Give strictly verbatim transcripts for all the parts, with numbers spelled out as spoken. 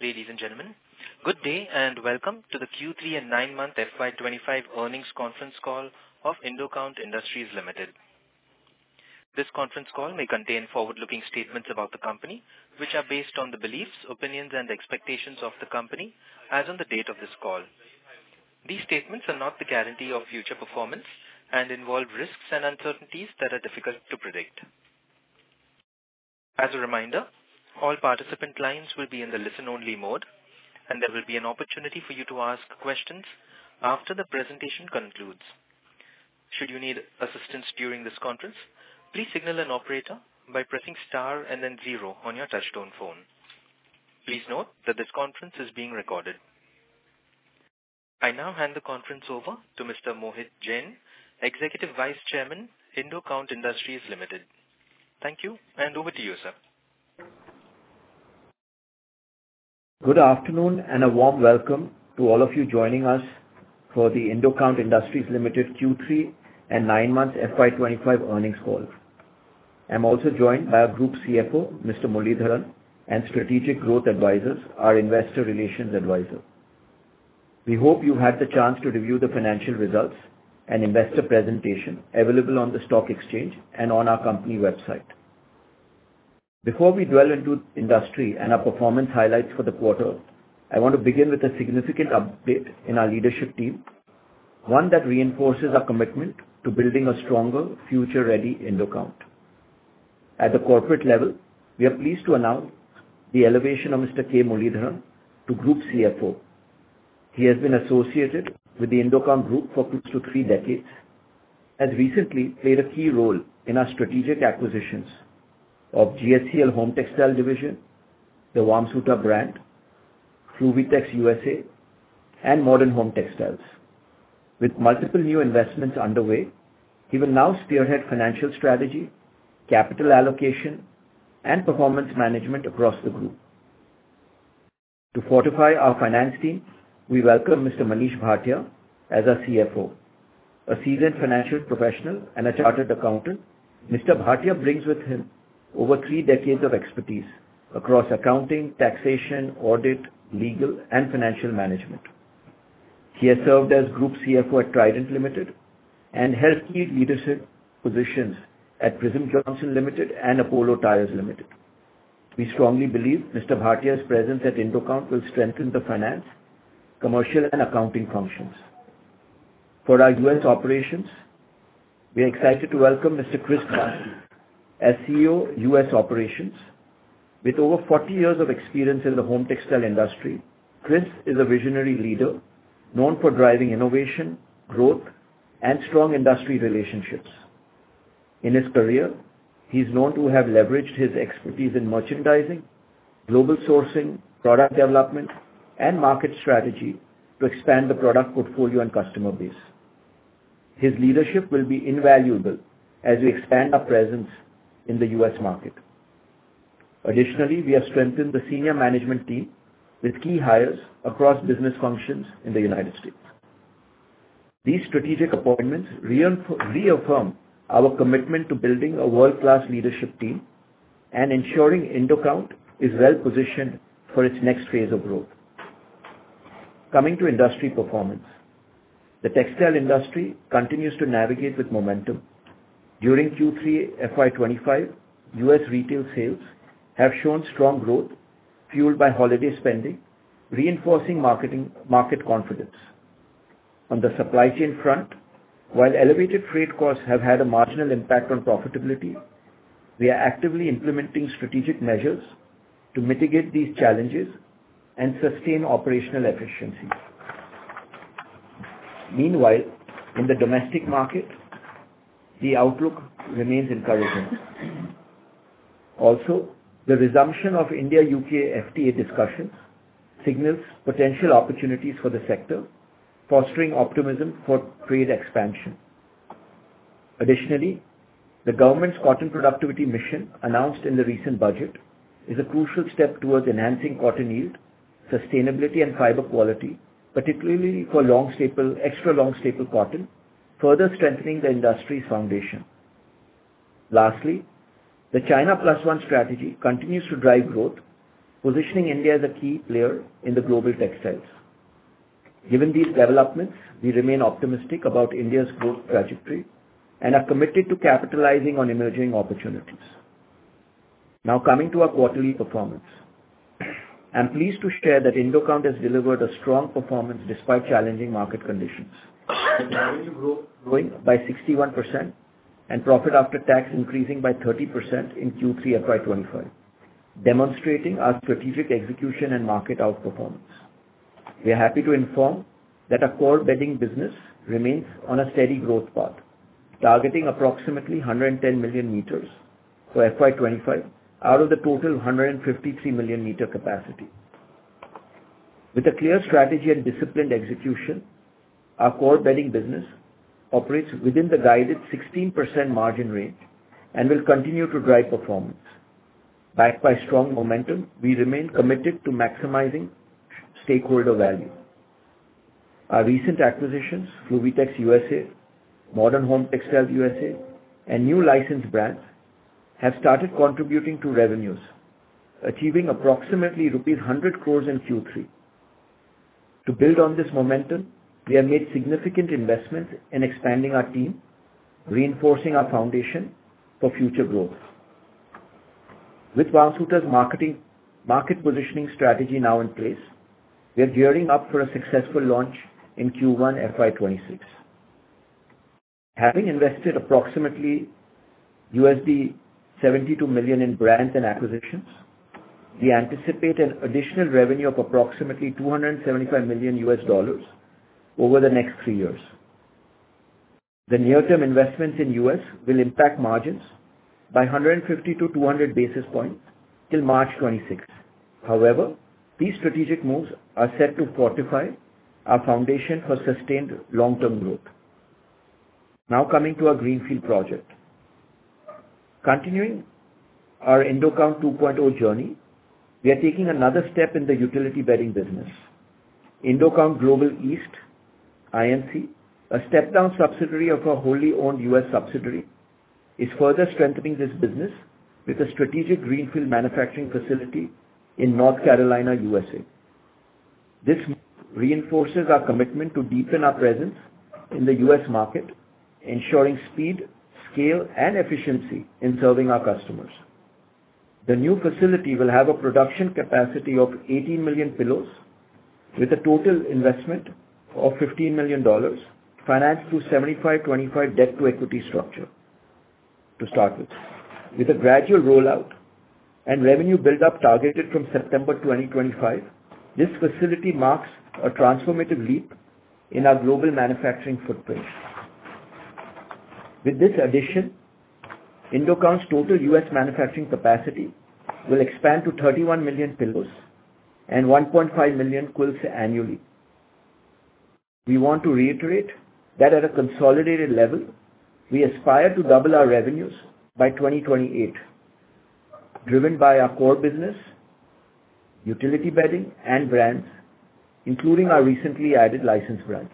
Ladies and gentlemen, good day and welcome to the Q three and nine-month F Y twenty-five earnings conference call of Indocount Industries Limited. This conference call may contain forward-looking statements about the company, which are based on the beliefs, opinions, and expectations of the company as on the date of this call. These statements are not the guarantee of future performance and involve risks and uncertainties that are difficult to predict. As a reminder, all participant lines will be in the listen-only mode, and there will be an opportunity for you to ask questions after the presentation concludes. Should you need assistance during this conference, please signal an operator by pressing star and then zero on your touchtone phone. Please note that this conference is being recorded. I now hand the conference over to Mister Mohit Jain, Executive Vice Chairman, Indocount Industries Limited. Thank you, and over to you, sir. Good afternoon and a warm welcome to all of you joining us for the Indocount Industries Limited Q three and nine months F Y twenty-five earnings call. I'm also joined by our Group C F O, Mister Muralidharan, and Strategic Growth Advisors, our Investor Relations Advisor. We hope you had the chance to review the financial results and investor presentation available on the stock exchange and on our company website. Before we dwell into industry and our performance highlights for the quarter, I want to begin with a significant update in our leadership team, one that reinforces our commitment to building a stronger, future-ready Indocount. At the corporate level, we are pleased to announce the elevation of Mister K. Muralidharan to Group C F O. He has been associated with the Indocount Group for close to three decades, has recently played a key role in our strategic acquisitions of G S C L Home Textile Division, the Vamsuta brand, Fluvitex U S A, and Modern Home Textiles. With multiple new investments underway, he will now spearhead financial strategy, capital allocation, and performance management across the group. To fortify our finance team, we welcome Mister Manish Bhatia as our C F O. A seasoned financial professional and a chartered accountant, Mister Bhatia brings with him over three decades of expertise across accounting, taxation, audit, legal, and financial management. He has served as Group C F O at Trident Limited and held key leadership positions at Prism Johnson Limited and Apollo Tyres Limited. We strongly believe Mister Bhatia's presence at Indocount will strengthen the finance, commercial, and accounting functions. For our U S operations, we are excited to welcome Mister Chris Barsi as C E O U S Operations. With over forty years of experience in the home textile industry, Chris is a visionary leader known for driving innovation, growth, and strong industry relationships. In his career, he is known to have leveraged his expertise in merchandising, global sourcing, product development, and market strategy to expand the product portfolio and customer base. His leadership will be invaluable as we expand our presence in the U S market. Additionally, we have strengthened the senior management team with key hires across business functions in the United States. These strategic appointments reaffirm our commitment to building a world-class leadership team and ensuring Indocount is well positioned for its next phase of growth. Coming to industry performance, the textile industry continues to navigate with momentum. During Q three F Y twenty-five, U S retail sales have shown strong growth fueled by holiday spending, reinforcing marketing, market confidence. On the supply chain front, while elevated freight costs have had a marginal impact on profitability, we are actively implementing strategic measures to mitigate these challenges and sustain operational efficiency. Meanwhile, in the domestic market, the outlook remains encouraging. Also, the resumption of India-U K F T A discussions signals potential opportunities for the sector, fostering optimism for trade expansion. Additionally, the government's cotton productivity mission announced in the recent budget is a crucial step towards enhancing cotton yield, sustainability, and fiber quality, particularly for long staple, extra long staple cotton, further strengthening the industry's foundation. Lastly, the China Plus One strategy continues to drive growth, positioning India as a key player in the global textiles. Given these developments, we remain optimistic about India's growth trajectory and are committed to capitalizing on emerging opportunities. Now coming to our quarterly performance. I'm pleased to share that Indocount has delivered a strong performance despite challenging market conditions. With revenue growing by sixty-one percent and profit after tax increasing by thirty percent in Q three F Y twenty-five, demonstrating our strategic execution and market outperformance. We are happy to inform that our core bedding business remains on a steady growth path, targeting approximately one hundred ten million meters for F Y twenty-five out of the total one hundred fifty-three million meter capacity. With a clear strategy and disciplined execution, our core bedding business operates within the guided sixteen percent margin range and will continue to drive performance. Backed by strong momentum, we remain committed to maximizing stakeholder value. Our recent acquisitions, Fluvytex U S A, Modern Home Textiles U S A, and new licensed brands have started contributing to revenues, achieving approximately rupees one hundred crores in Q three. To build on this momentum, we have made significant investments in expanding our team, reinforcing our foundation for future growth. With Vansuta's marketing, market positioning strategy now in place, we are gearing up for a successful launch in Q one F Y twenty-six. Having invested approximately U S D seventy-two million in brands and acquisitions, we anticipate an additional revenue of approximately two hundred seventy-five million U S dollars over the next three years. The near-term investments in U S will impact margins by one hundred fifty to two hundred basis points till March twenty-sixth. However, these strategic moves are set to fortify our foundation for sustained long-term growth. Now coming to our Greenfield project. Continuing our Indocount two point oh journey, we are taking another step in the utility bedding business. Indocount Global East, I N C, a step-down subsidiary of our wholly owned U S subsidiary, is further strengthening this business with a strategic greenfield manufacturing facility in North Carolina, U S A. This reinforces our commitment to deepen our presence in the U S market, ensuring speed, scale, and efficiency in serving our customers. The new facility will have a production capacity of eighteen million pillows with a total investment of fifteen million dollars, financed through seventy-five twenty-five debt to equity structure to start with. With a gradual rollout and revenue build-up targeted from September twenty twenty-five, this facility marks a transformative leap in our global manufacturing footprint. With this addition, Indocount's total U S manufacturing capacity will expand to thirty-one million pillows and one point five million quilts annually. We want to reiterate that at a consolidated level, we aspire to double our revenues by twenty twenty-eight, driven by our core business, utility bedding, and brands, including our recently added licensed brands.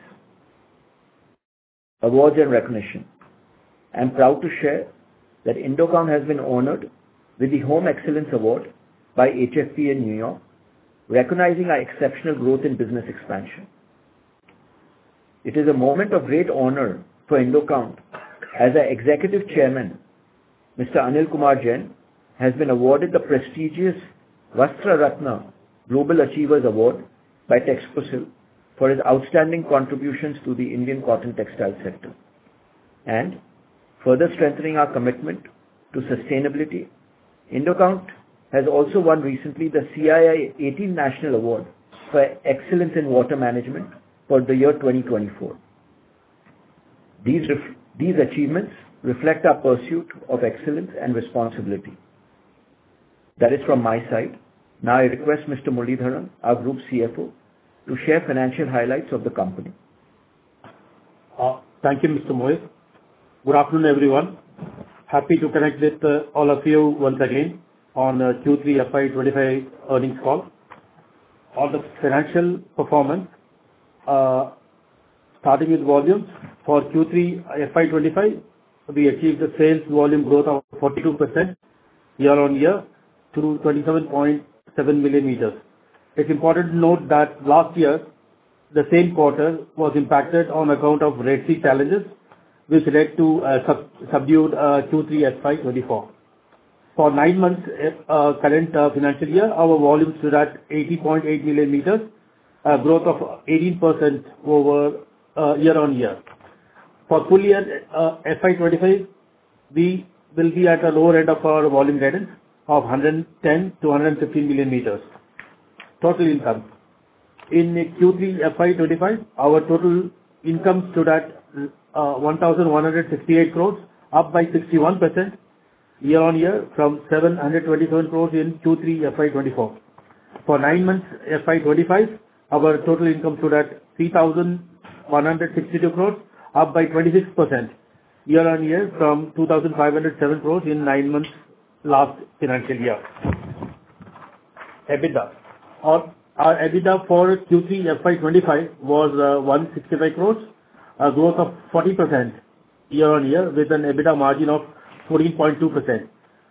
Awards and recognition. I am proud to share that Indocount has been honored with the Home Excellence Award by H F P in New York, recognizing our exceptional growth in business expansion. It is a moment of great honor for Indocount as our Executive Chairman, Mister Anil Kumar Jain, has been awarded the prestigious Vastra Ratna Global Achievers Award by Texposil for his outstanding contributions to the Indian cotton textile sector. And further strengthening our commitment to sustainability, Indocount has also won recently the C I I eighteen National Award for Excellence in Water Management for the year twenty twenty-four. These, ref- these achievements reflect our pursuit of excellence and responsibility. That is from my side. Now I request Mister Muralidharan, our Group C F O, to share financial highlights of the company. Uh, thank you, Mister Mohit. Good afternoon, everyone. Happy to connect with uh, all of you once again on uh, Q three F Y twenty-five earnings call. On the financial performance, uh, starting with volumes, for Q three F Y twenty-five, we achieved a sales volume growth of forty-two percent year on year to twenty-seven point seven million meters. It's important to note that last year, the same quarter was impacted on account of Red Sea challenges, which led to a sub- subdued uh, Q three F Y twenty-four. For nine months uh, current uh, financial year, our volume stood at eighty point eight million meters, a growth of eighteen percent over uh, year-on-year. For full year uh, F Y twenty-five, we will be at the lower end of our volume guidance of one hundred ten to one hundred fifteen million meters. Total income. In Q three F Y twenty-five, our total income stood at uh, one thousand one hundred sixty-eight crores, up by sixty-one percent year-on-year from seven hundred twenty-seven crores in Q three F Y twenty-four. For nine months F Y twenty-five, our total income stood at three thousand one hundred sixty-two crores, up by twenty-six percent year-on-year from two thousand five hundred seven crores in nine months last financial year. EBITDA. Our, our EBITDA for Q three F Y twenty-five was uh, one hundred sixty-five crores, a growth of forty percent year-on-year with an EBITDA margin of fourteen point two percent.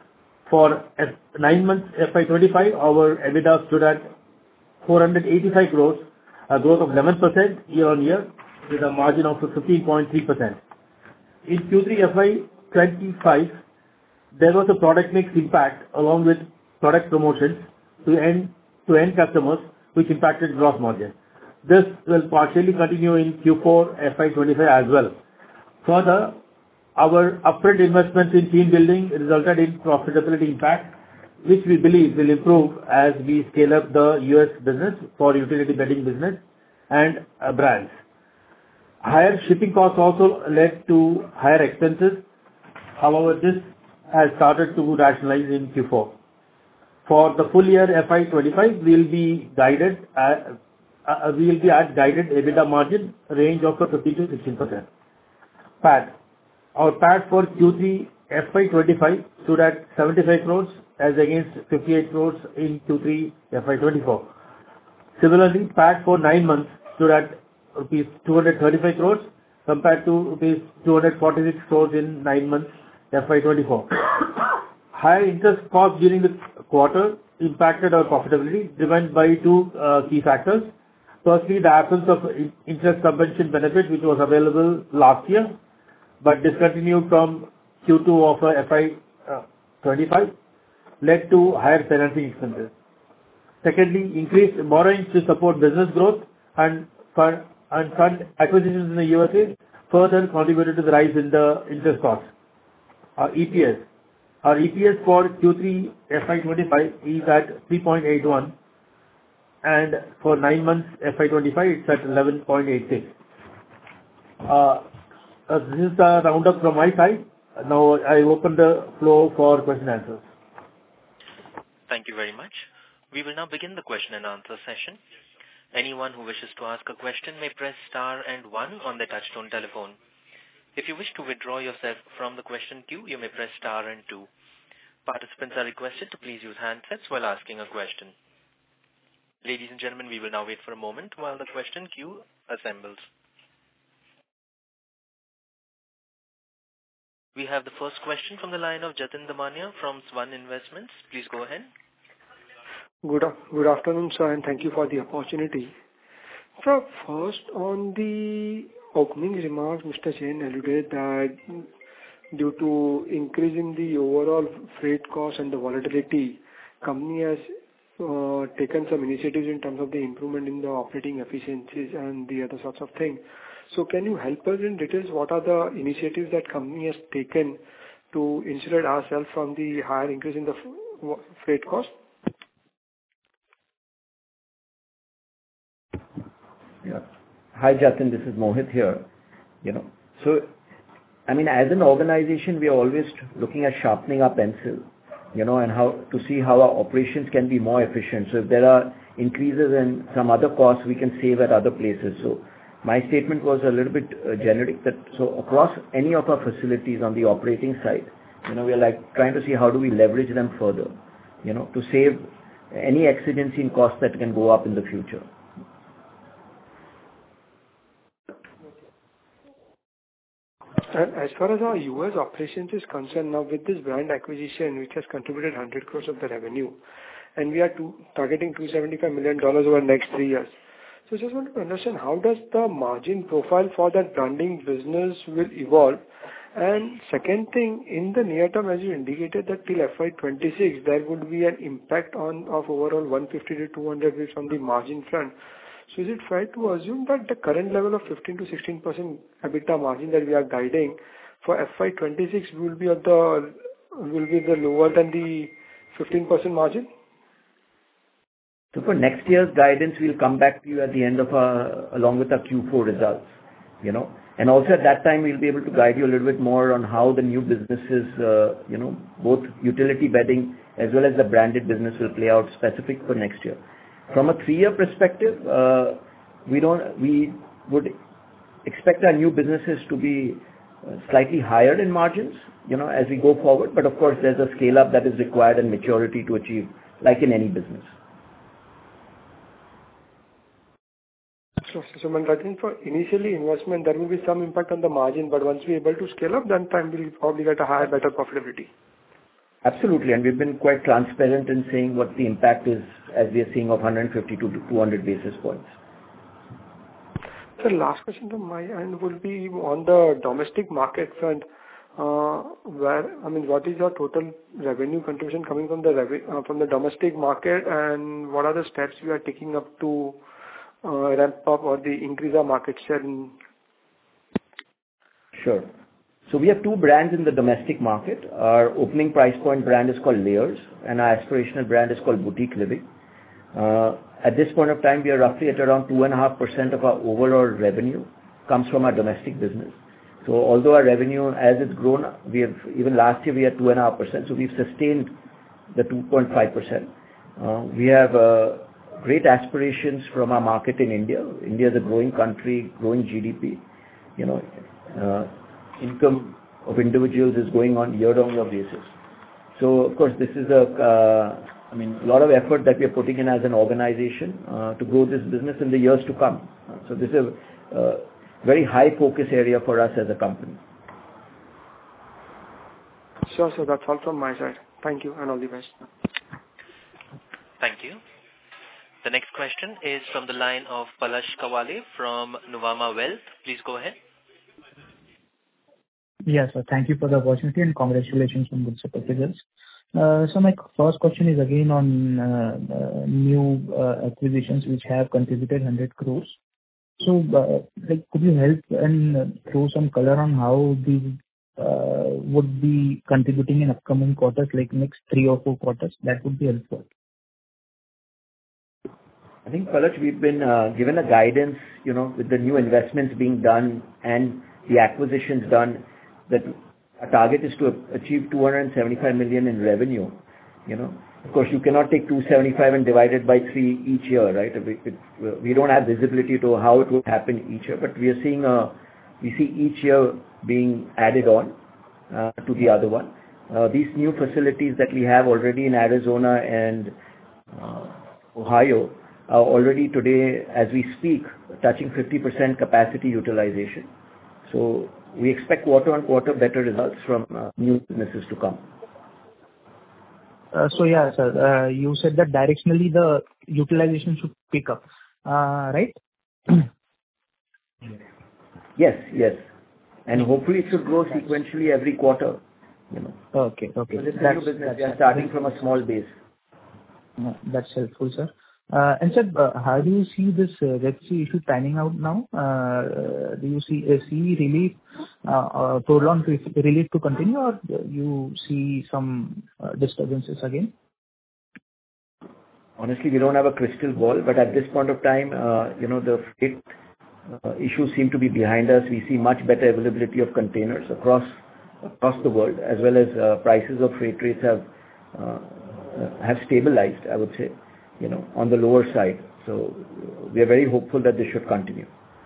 For F- nine months F Y twenty-five, our EBITDA stood at four hundred eighty-five crores, a growth of eleven percent year-on-year with a margin of fifteen point three percent. In Q three F Y twenty-five, there was a product mix impact along with product promotions to end to end customers, which impacted gross margin. This will partially continue in Q four F Y twenty-five as well. Further, our upfront investments in team building resulted in profitability impact, which we believe will improve as we scale up the U S business for utility bedding business and uh, brands. Higher shipping costs also led to higher expenses. However, this has started to rationalize in Q four. For the full year F Y twenty-five, we'll be guided at, uh, we'll be at guided EBITDA margin range of fifteen to sixteen percent. P A T. Our P A T for Q three F Y twenty-five stood at seventy-five crores as against fifty-eight crores in Q three F Y twenty-four. Similarly, P A T for nine months stood at rupees two hundred thirty-five crores compared to rupees two hundred forty-six crores in nine months F Y twenty-four. Higher interest costs during the quarter impacted our profitability, driven by two uh, key factors. Firstly, the absence of interest subvention benefit, which was available last year, but discontinued from Q two of F Y twenty-five, led to higher financing expenses. Secondly, increased borrowings to support business growth and fund, and fund acquisitions in the U S A further contributed to the rise in the interest costs. Our E P S. Our E P S for Q three F Y twenty-five is at three point eight one, and for nine months F Y twenty-five, it's at eleven point eight six. Uh, uh, this is the roundup from my side. Now I open the floor for question and answers. Thank you very much. We will now begin the question and answer session. Anyone who wishes to ask a question may press star and one on their touchtone telephone. If you wish to withdraw yourself from the question queue, you may press star and two. Participants are requested to please use handsets while asking a question. Ladies and gentlemen, we will now wait for a moment while the question queue assembles. We have the first question from the line of Jatin Damania from Swan Investments. Please go ahead. Good, good afternoon, sir, and thank you for the opportunity. So first, on the opening remarks, Mister Jain alluded that due to increase in the overall freight costs and the volatility, company has uh, taken some initiatives in terms of the improvement in the operating efficiencies and the other sorts of things. So can you help us in details what are the initiatives that company has taken to insulate ourselves from the higher increase in the f- freight cost? Yeah. Hi, Jatin. This is Mohit here. You know, so I mean, as an organization, we are always looking at sharpening our pencil, you know, and how to see how our operations can be more efficient. So if there are increases in some other costs, we can save at other places. So my statement was a little bit uh, generic that so across any of our facilities on the operating side, you know, we are like trying to see how do we leverage them further, you know, to save any exigency in costs that can go up in the future. And as far as our U S operations is concerned, now with this brand acquisition, which has contributed one hundred crores of the revenue, and we are two, targeting two hundred seventy-five million dollars over the next three years. So just want to understand how does the margin profile for that branding business will evolve? And second thing, in the near term, as you indicated that till F Y twenty-six, there would be an impact on of overall one fifty to two hundred basis on the margin front. So is it fair to assume that the current level of fifteen to sixteen percent EBITDA margin that we are guiding for F Y twenty-six will be at the will be the lower than the fifteen percent margin? So for next year's guidance, we'll come back to you at the end of our, along with our Q four results, you know. And also at that time, we'll be able to guide you a little bit more on how the new businesses, uh, you know, both utility bedding as well as the branded business will play out specific for next year. From a three-year perspective, uh, we don't, we would expect our new businesses to be uh, slightly higher in margins, you know, as we go forward. But of course, there's a scale up that is required and maturity to achieve, like in any business. So, so Manratan, for initially investment, there will be some impact on the margin, but once we're able to scale up, then time we'll probably get a higher, better profitability. Absolutely, and we've been quite transparent in saying what the impact is, as we are seeing, of one hundred fifty to two hundred basis points. So last question from my end will be on the domestic market front, uh, where, I mean, what is your total revenue contribution coming from the revi- uh, from the domestic market, and what are the steps we are taking up to uh, ramp up or the increase our market share in? Sure. So we have two brands in the domestic market. Our opening price point brand is called Layers, and our aspirational brand is called Boutique Living. Uh, at this point of time, we are roughly at around two point five percent of our overall revenue comes from our domestic business. So although our revenue, as it's grown, we have, even last year we had two point five percent, so we've sustained the two point five percent. Uh, we have uh, great aspirations from our market in India. India is a growing country, growing G D P. You know, uh, income of individuals is going on year-on-year basis. So of course, this is a, uh, I mean, a lot of effort that we are putting in as an organization uh, to grow this business in the years to come. Uh, so this is a uh, very high focus area for us as a company. Sure, so that's all from my side. Thank you and all the best. Thank you. The next question is from the line of Palash Kawale from Nuvama Wealth. Please go ahead. Yes, sir. Thank you for the opportunity and congratulations on good set of results. Uh, so my first question is again on uh, uh, new uh, acquisitions which have contributed one hundred crores. So, uh, like, could you help and uh, throw some color on how these uh, would be contributing in upcoming quarters, like next three or four quarters? That would be helpful. I think, Palash, we've been uh, given a guidance, you know, with the new investments being done and the acquisitions done, that our target is to achieve two hundred seventy-five million in revenue. You know, of course, you cannot take two hundred seventy-five and divide it by three each year, right? We, it, we don't have visibility to how it will happen each year, but we are seeing a, we see each year being added on uh, to the other one. Uh, these new facilities that we have already in Arizona and uh, Ohio are already today, as we speak, touching fifty percent capacity utilization. So we expect quarter on quarter better results from uh, new businesses to come. Uh, so yeah, sir, uh, you said that directionally the utilization should pick up, uh, right? Yes, yes. And hopefully it should grow sequentially every quarter. You know. Okay, okay. So this is That's, new business. that's We are starting from a small base. Uh, That's helpful, sir. Uh, And sir, uh, how do you see this uh, Red Sea issue panning out now? Uh, Do you see uh, see relief, uh, uh, prolonged re- relief to continue, or you see some uh, disturbances again? Honestly, we don't have a crystal ball, but at this point of time, uh, you know, the freight uh, issues seem to be behind us. We see much better availability of containers across across the world, as well as uh, prices of freight rates have uh, uh, have stabilized, I would say, you know, on the lower side. So we are very hopeful that this should continue.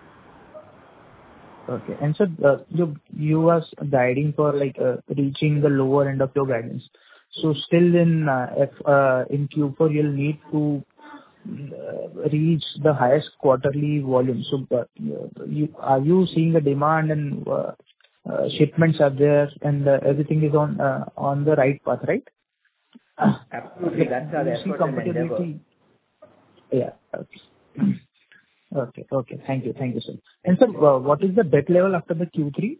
Okay. And sir, uh, you you are guiding for like uh, reaching the lower end of your guidance. So still in uh, F, uh, in Q four, you'll need to uh, reach the highest quarterly volume. So uh, you are you seeing the demand and uh, uh, shipments are there and uh, everything is on uh, on the right path, right? Absolutely. That's our Do you see effort and endeavor. comfortability? Yeah. Okay. Okay. Okay. Thank you. Thank you, sir. And sir, uh, what is the debt level after the Q three?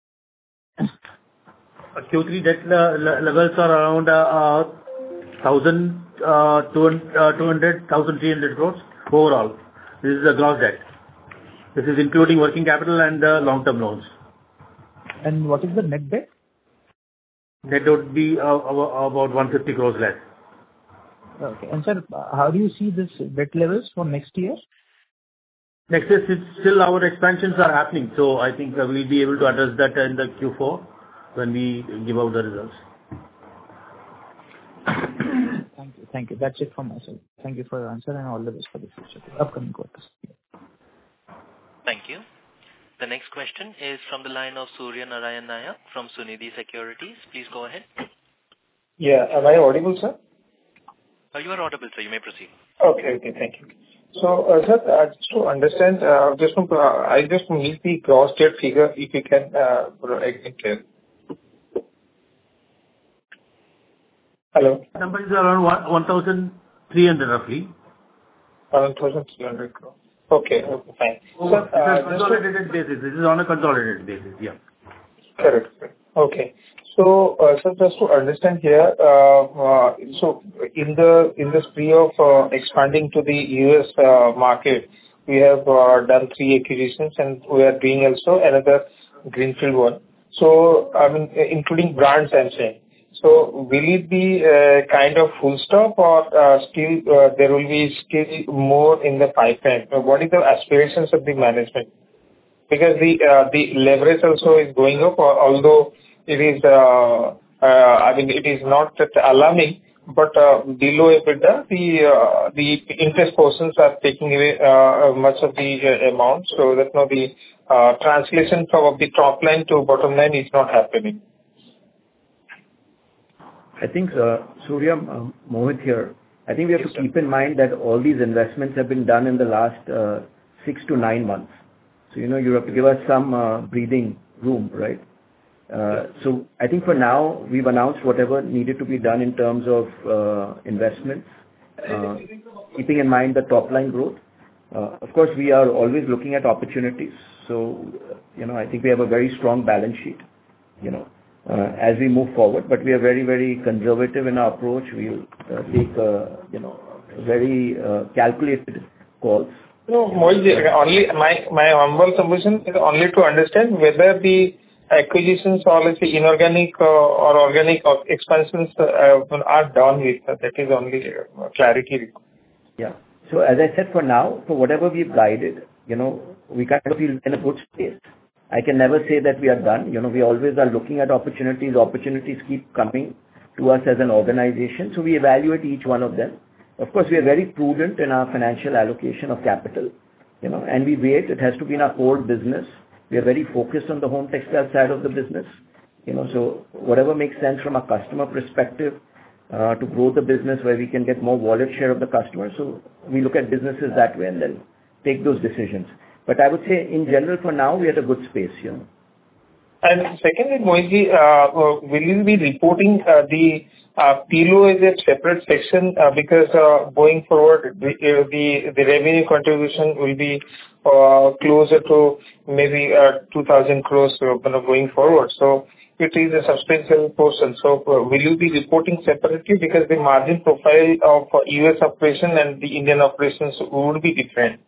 Uh, Q three debt le- le- levels are around uh, one thousand two hundred, one thousand three hundred crores overall. This is the gross debt. This is including working capital and uh, long-term loans. And what is the net debt? Net would be uh, about one hundred fifty crores less. Okay. And sir, uh, how do you see this debt levels for next year? Next is it's still our expansions are happening, so I think uh, we'll be able to address that in the Q four when we give out the results. Thank you. Thank you. That's it from my side. Thank you for your answer and all the best for the future, upcoming quarters. Thank you. The next question is from the line of Surya Narayan Nayak from Sunidhi Securities. Please go ahead. Yeah. Am I audible, sir? Uh, you are audible, sir. You may proceed. Okay. Okay. Thank you. So, uh, sir, uh, just to understand, uh, just to, uh, I just need the gross debt figure, if you can uh, provide it clear. Hello? Number is around one thousand three hundred roughly. one thousand three hundred crore. Okay. Okay, fine. Oh, Sir, this uh, is consolidated basis. This is on a consolidated basis. Yeah. Correct. Correct. Okay. So, uh, sir, just to understand here, uh, uh, so in the in the spree of uh, expanding to the U S uh, market, we have uh, done three acquisitions, and we are doing also another greenfield one. So, I mean, including brands, I'm saying. So will it be uh, kind of full stop, or uh, still uh, there will be still more in the pipeline? Uh, What is the aspirations of the management? Because the uh, the leverage also is going up, al- although it is, uh, uh, I mean, it is not that alarming, but uh, below EBITDA, the uh, the interest portions are taking away uh, much of the uh, amount, so that now the uh, translation from the top line to bottom line is not happening. I think, uh, Surya, um, Mohit here, I think we have Yes, to sir. keep in mind that all these investments have been done in the last uh, six to nine months. So, you know, you have to give us some uh, breathing room, right? Uh, So I think for now, we've announced whatever needed to be done in terms of uh, investments, uh, keeping in mind the top line growth. Uh, Of course, we are always looking at opportunities. So, uh, you know, I think we have a very strong balance sheet, you know, uh, as we move forward, but we are very, very conservative in our approach. We'll uh, take, uh, you know, very uh, calculated calls. No, Mohit, only my my humble submission is only to understand whether the acquisitions or let's say inorganic uh, or organic of expansions uh, are done with. That is only uh, clarity required. Yeah. So as I said, for now, for whatever we've guided, you know, we kind of feel in a good space. I can never say that we are done. You know, we always are looking at opportunities. Opportunities keep coming to us as an organization, so we evaluate each one of them. Of course, we are very prudent in our financial allocation of capital, you know, and we wait. It has to be in our core business. We are very focused on the home textile side of the business, you know, so whatever makes sense from a customer perspective, uh, to grow the business where we can get more wallet share of the customer. So we look at businesses that way and then take those decisions. But I would say in general, for now, we are at a good space, you know. And secondly, Mohit, uh, uh, will you be reporting uh, the uh, P L O as a separate section uh, because uh, going forward, the, uh, the the revenue contribution will be uh, closer to maybe uh, two thousand crores uh, going forward. So it is a substantial portion. So uh, will you be reporting separately because the margin profile of uh, U S operation and the Indian operations would be different?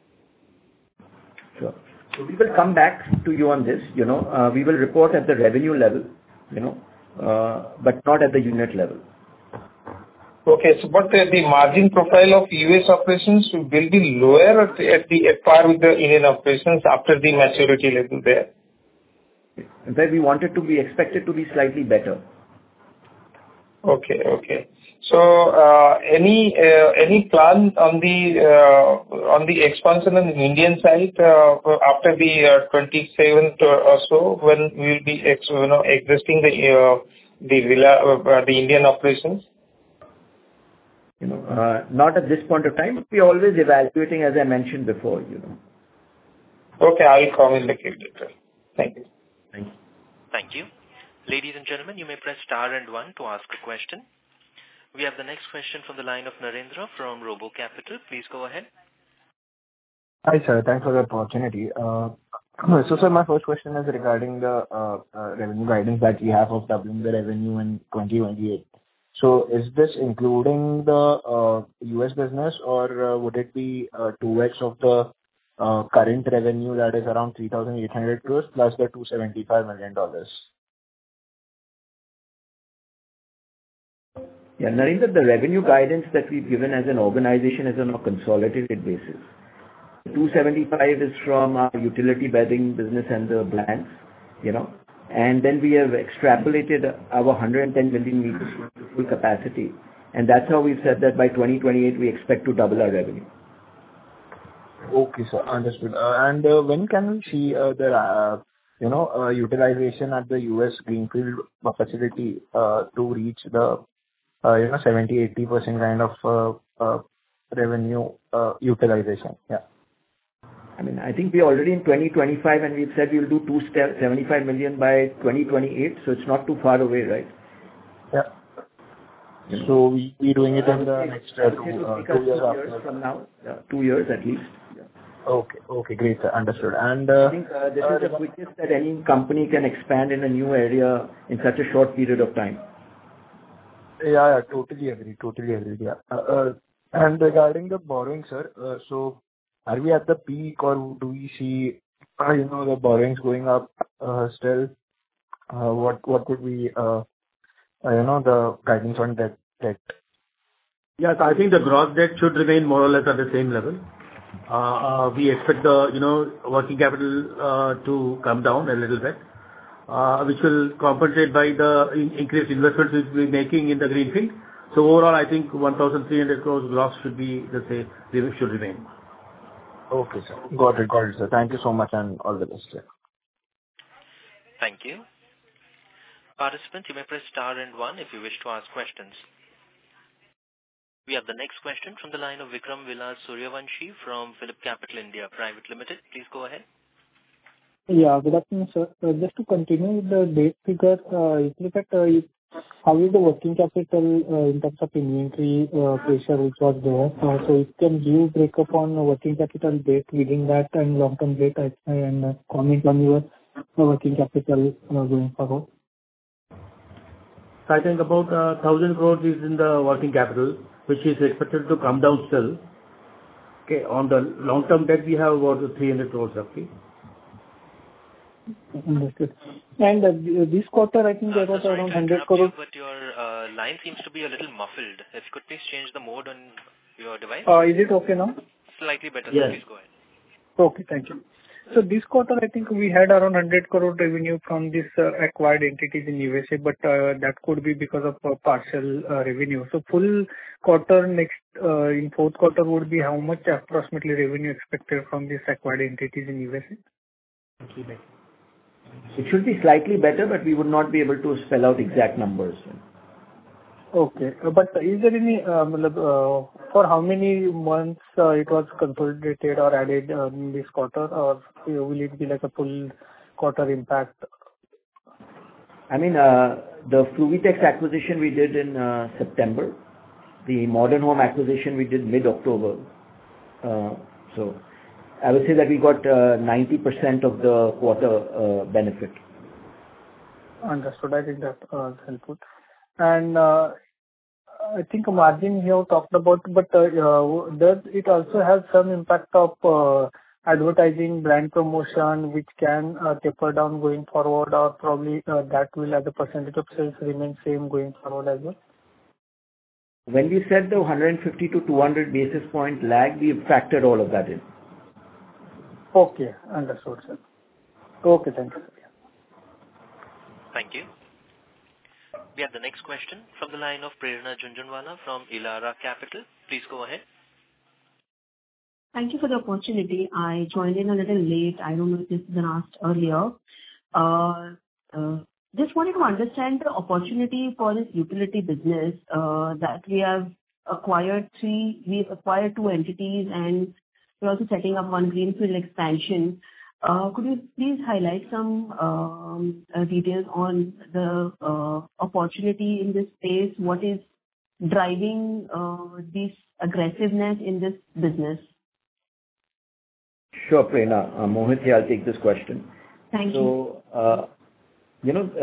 Sure. So we will come back to you on this, you know. Uh, we will report at the revenue level, you know, uh, but not at the unit level. Okay. So but the the margin profile of U S operations will be lower at the at the at par with the Indian operations after the maturity level there? In fact, we want it to be expected to be slightly better. Okay. Okay. So, uh, any uh, any plan on the uh, on the expansion on the Indian side uh, after the uh, twenty-seventh or so, when we will be ex- you know exiting the uh, the villa uh, the Indian operations? You know, uh, not at this point of time. We are always evaluating, as I mentioned before, you know. Okay, I will come in the queue later. Thank you. Thank you. Thank you. Ladies and gentlemen, you may press star and one to ask a question. We have the next question from the line of Narendra from Robo Capital. Please go ahead. Hi, sir. Thanks for the opportunity. Uh, So, sir, my first question is regarding the uh, uh, revenue guidance that we have of doubling the revenue in twenty twenty-eight. So is this including the uh, U S business, or uh, would it be uh, two x of the uh, current revenue, that is around three thousand eight hundred crores plus the two hundred seventy-five million dollars? Yeah, Narendra, the revenue guidance that we've given as an organization is on a consolidated basis. two seventy-five is from our utility bedding business and the blanks, you know, and then we have extrapolated our one hundred ten million meters to full capacity, and that's how we've said that by twenty twenty-eight we expect to double our revenue. Okay, sir. Understood. Uh, And uh, when can we see uh, the uh, you know uh, utilization at the U S greenfield facility uh, to reach the uh, you know seventy to eighty percent kind of uh, uh, revenue uh, utilization? Yeah. I mean, I think we're already in twenty twenty-five, and we've said we'll do two hundred seventy-five million by twenty twenty-eight, so it's not too far away, right? Yeah. So we we doing it in the next uh, two, uh, two years after. From now, yeah, two years at least. Yeah. Okay. Okay, great, sir. Understood. And uh, I think uh, this uh, is the quickest that any company can expand in a new area in such a short period of time. Yeah, yeah, totally agree. Totally agree. Yeah. Uh, uh, and regarding the borrowing, sir, uh, so are we at the peak, or do we see, uh, you know, the borrowings going up uh, still? Uh, what what would be, uh, uh, you know, the guidance on debt? debt? Yes, I think the gross debt should remain more or less at the same level. Uh, uh, we expect the, you know, working capital uh, to come down a little bit, uh, which will compensate by the in- increased investments which we're making in the greenfield. So overall, I think one thousand three hundred crores gross should be the same, should remain. Okay, sir. Got it. Got it, sir. Thank you so much, and all the best, sir. Thank you. Participants, you may press star and one if you wish to ask questions. We have the next question from the line of Vikram Vilas Suryavanshi from Phillip Capital India Private Limited. Please go ahead. Yeah, good afternoon, sir. Uh, Just to continue with the debt figure, uh, if you look at uh, if- how is the working capital uh, in terms of inventory uh, pressure which was there? Uh, So it can give breakup on working capital debt within that and long-term debt, uh, and uh, comment on your uh, working capital uh, going forward. So I think about uh, one thousand crores is in the working capital, which is expected to come down still. Okay, on the long-term debt, we have about three hundred crores roughly. Understood. And uh, this quarter, I think there was Uh, sorry around to one hundred interrupt you, crore. but your uh, line seems to be a little muffled. If you could please change the mode on your device. Uh, Is it okay now? Slightly better, Yes. so please go ahead. Okay, thank you. So this quarter, I think we had around one hundred crore revenue from this uh, acquired entities in U S A, but uh, that could be because of uh, partial uh, revenue. So full quarter next, uh, in fourth quarter would be how much approximately revenue expected from these acquired entities in U S A? It should be slightly better, but we would not be able to spell out exact numbers. Okay. Uh, But is there any, uh, matlab, uh, for how many months uh, it was consolidated or added uh, in this quarter, or uh, will it be like a full quarter impact? I mean, uh, the Fluitex acquisition we did in uh, September. The Modern Home acquisition we did mid-October. Uh, So I would say that we got uh, ninety percent of the quarter uh, benefit. Understood. I think that uh, is helpful. And uh, I think margin you have talked about, but uh, uh, does it also have some impact of uh, advertising, brand promotion, which can uh, taper down going forward, or probably uh, that will, as a percentage of sales, remain same going forward as well? When we said the one hundred fifty to two hundred basis point lag, we have factored all of that in. Okay, understood, sir. Okay, thank you. Thank you. We have the next question from the line of Prerna Junjunwala from Elara Capital. Please go ahead. Thank you for the opportunity. I joined in a little late. I don't know if this has been asked earlier. Uh, uh, Just wanted to understand the opportunity for this utility business uh, that we have acquired three. We've acquired two entities, and we're also setting up one greenfield expansion. Uh, Could you please highlight some um, uh, details on the uh, opportunity in this space? What is driving uh, this aggressiveness in this business? Sure, Prerna. Uh, Mohit here, I'll take this question. Thank so, you. Uh, you know,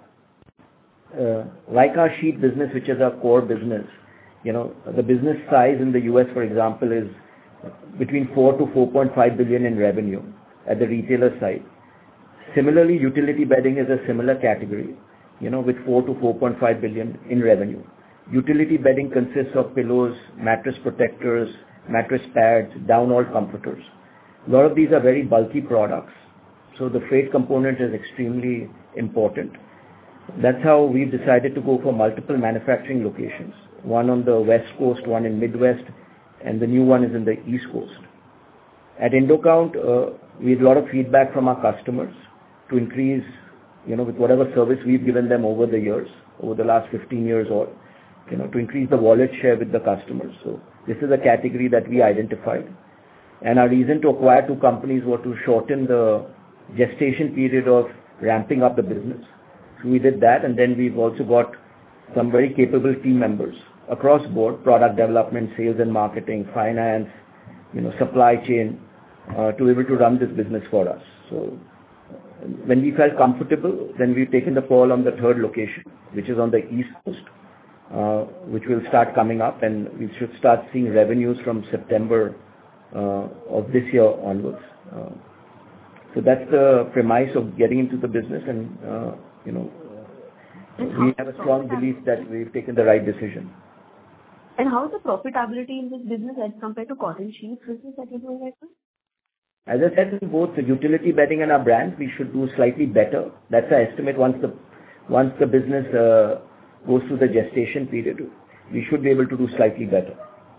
uh, uh, like our sheet business, which is our core business, you know, the business size in the U S, for example, is between four to four point five billion in revenue at the retailer side. Similarly, utility bedding is a similar category, you know, with four to four point five billion in revenue. Utility bedding consists of pillows, mattress protectors, mattress pads, down-all comforters. A lot of these are very bulky products, so the freight component is extremely important. That's how we've decided to go for multiple manufacturing locations, one on the West Coast, one in Midwest, and the new one is in the East Coast. At Indocount, uh, we had a lot of feedback from our customers to increase, you know, with whatever service we've given them over the years, over the last fifteen years or, you know, to increase the wallet share with the customers. So this is a category that we identified. And our reason to acquire two companies was to shorten the gestation period of ramping up the business. So we did that, and then we've also got some very capable team members across board, product development, sales and marketing, finance, you know, supply chain, uh, to be able to run this business for us. So when we felt comfortable, then we've taken the call on the third location, which is on the East Coast, uh, which will start coming up, and we should start seeing revenues from September uh, of this year onwards. Uh, so that's the premise of getting into the business, and uh, you know, we have a strong belief that we've taken the right decision. And how is the profitability in this business as compared to cotton sheets business that you're doing right now? As I said, in both the utility bedding and our brand, we should do slightly better. That's our estimate. Once the once the business uh, goes through the gestation period, we should be able to do slightly better.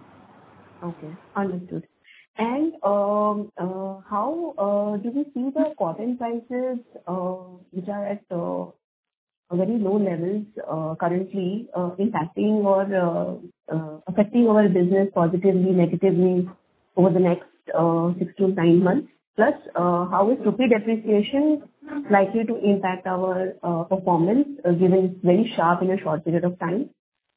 Okay, understood. And um, uh, how uh, do we see the cotton prices, uh, which are at uh, very low levels uh, currently, uh, impacting or uh, uh, affecting our business positively, negatively over the next uh, six to nine months? Plus, uh, how is rupee depreciation likely to impact our uh, performance, uh, given it's very sharp in a short period of time?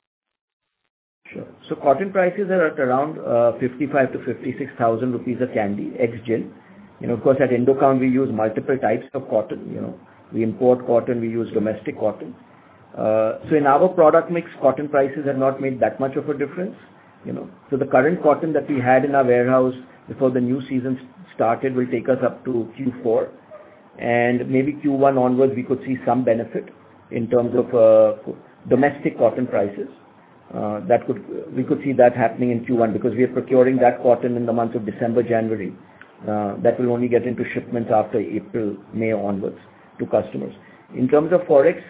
Sure. So cotton prices are at around uh, fifty-five to fifty-six thousand rupees a candy, ex-gin. You know, of course, at Indocount we use multiple types of cotton. You know, we import cotton, we use domestic cotton. Uh, so in our product mix, cotton prices have not made that much of a difference. You know, so the current cotton that we had in our warehouse before the new season started will take us up to Q four, and maybe Q one onwards we could see some benefit in terms of uh, domestic cotton prices. Uh, that could we could see that happening in Q one because we are procuring that cotton in the months of December, January. Uh, that will only get into shipments after April, May onwards to customers. In terms of forex,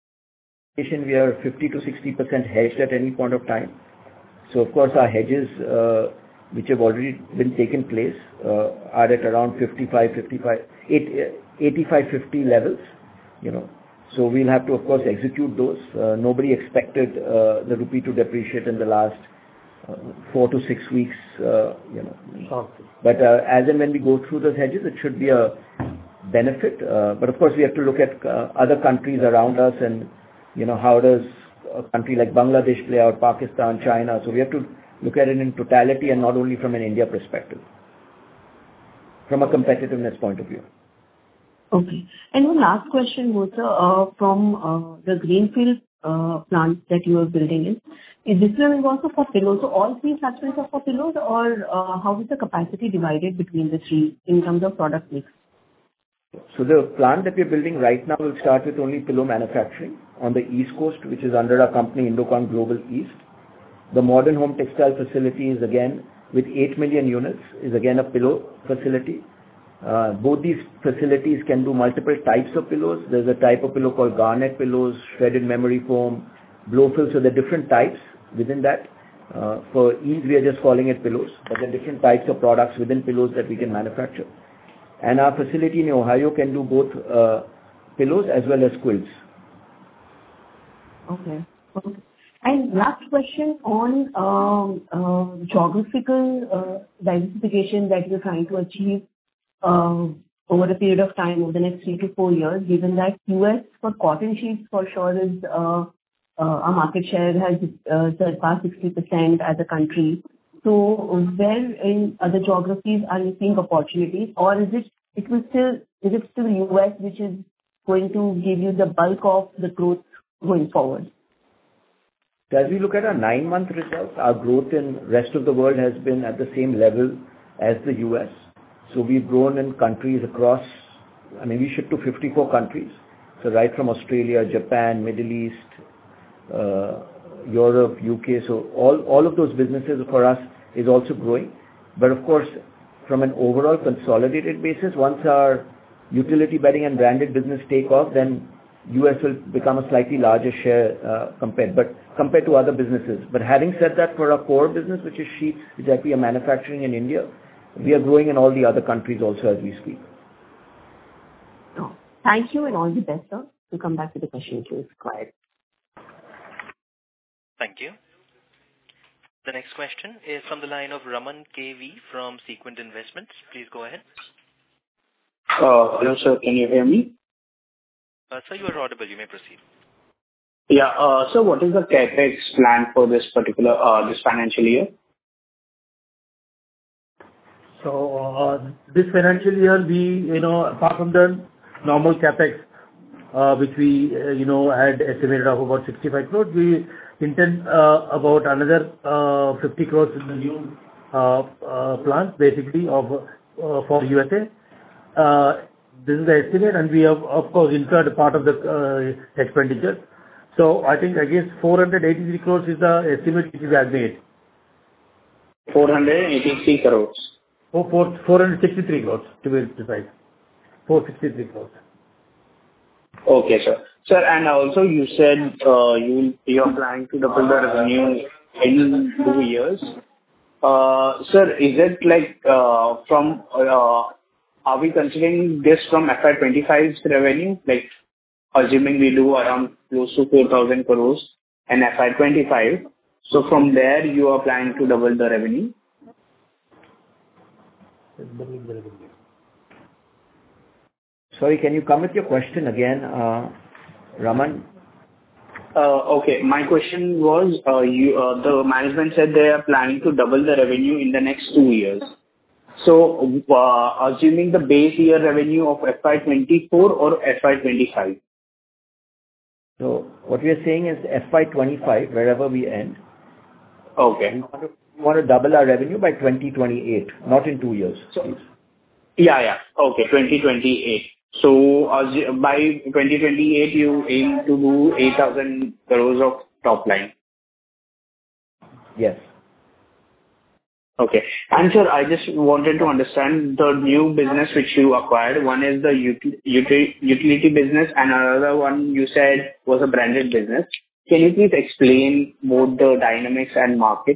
we are fifty to sixty percent hedged at any point of time. So of course our hedges, uh, which have already been taken place, uh, are at around fifty-five, fifty-five, eighty-five, fifty levels, you know. So we'll have to, of course, execute those. Uh, nobody expected uh, the rupee to depreciate in the last uh, four to six weeks, uh, you know. Okay. But uh, as and when we go through those hedges, it should be a benefit. Uh, but of course, we have to look at uh, other countries around us and, you know, how does a country like Bangladesh play out, Pakistan, China. So we have to look at it in totality and not only from an India perspective, from a competitiveness point of view. Okay. And one last question, Motha, uh, from uh, the greenfield uh, plant that you are building in. Is this one also for pillows? So all three factories are for pillows, or uh, how is the capacity divided between the three in terms of product mix? So the plant that we're building right now will start with only pillow manufacturing on the East Coast, which is under our company Indocount Global East. The Modern Home Textile facility is again with eight million units, is again a pillow facility. Uh, both these facilities can do multiple types of pillows. There's a type of pillow called garnet pillows, shredded memory foam, blow fill. So there are different types within that. Uh, for ease, we are just calling it pillows, but there are different types of products within pillows that we can manufacture. And our facility in Ohio can do both uh, pillows as well as quilts. Okay. Okay. And last question on um, uh, geographical uh, diversification that you're trying to achieve uh, over a period of time, over the next three to four years, given that U S for cotton sheets for sure is uh, our market share has uh, surpassed sixty percent as a country. So where in other geographies are you seeing opportunities, or is it it will still is it still U S which is going to give you the bulk of the growth going forward? As we look at our nine-month results, our growth in rest of the world has been at the same level as the U S. So we've grown in countries across, I mean, we ship to fifty-four countries. So right from Australia, Japan, Middle East, uh, Europe, U K. So all, all of those businesses for us is also growing. But of course, from an overall consolidated basis, once our utility bedding and branded business take off, then U S will become a slightly larger share uh, compared, but compared to other businesses. But having said that, for our core business, which is sheets, which we are manufacturing in India, we are growing in all the other countries also as we speak. Oh, thank you and all the best, sir. We'll come back to the question queue. Quiet. Thank you. The next question is from the line of Raman K V from Sequent Investments. Please go ahead. Uh, hello, sir. Can you hear me? Uh, sir, you are audible. You may proceed. Yeah. Uh, so what is the CapEx plan for this particular, uh, this financial year? So, uh, this financial year, we, you know, apart from the normal CapEx, uh, which we, uh, you know, had estimated of about sixty-five crores, we intend uh, about another uh, fifty crores in the new uh, uh, plants, basically, of uh, for U S A. Uh, This is the estimate, and we have, of course, incurred part of the uh, expenditure. So I think, I guess, four hundred eighty-three crores is the estimate which we have made. four hundred eighty-three crores. Oh, four, four hundred sixty-three crores, to be precise. four hundred sixty-three crores. Okay, sir. Sir, and also you said uh, you you are planning to double the revenue in two years. Uh, sir, is it like uh, from uh, are we considering this from F Y twenty-five's revenue, like assuming we do around close to four thousand crores in F Y twenty-five? So from there you are planning to double the revenue. Sorry, can you come with your question again, uh, Raman? Uh, okay, my question was, uh, you, uh, the management said they are planning to double the revenue in the next two years. So, uh, assuming the base year revenue of F Y twenty-four or F Y twenty-five? So what we are saying is F Y twenty-five, wherever we end, okay, we want to, we want to double our revenue by twenty twenty-eight, not in two years. So, yeah, yeah, okay, twenty twenty-eight. So, uh, by twenty twenty-eight, you aim to do eight thousand crores of top line. Yes. Okay. And sir, I just wanted to understand the new business which you acquired. One is the util- util- utility business and another one you said was a branded business. Can you please explain both the dynamics and market?